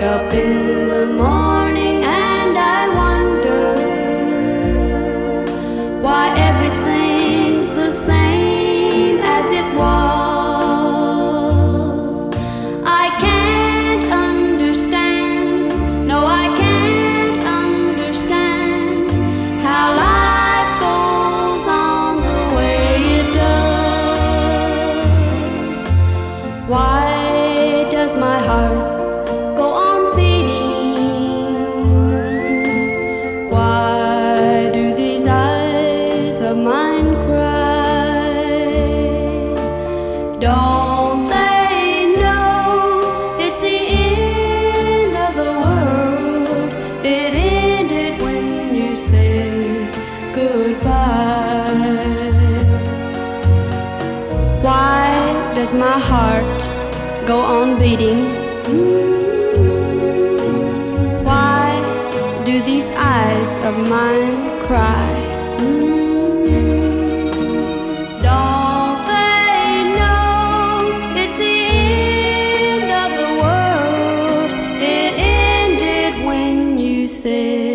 up in the morning and I wonder why everything's the same as it was. I can't understand, no, I can't understand how life goes on the way it does. Why does my heart go on beating? Why do these eyes of mine cry? Don't they know it's the end of the world? It ended when you said goodbye. Why does my heart go on beating? Why do these eyes of mine cry? Don't they know it's the end of the world? It ended when you said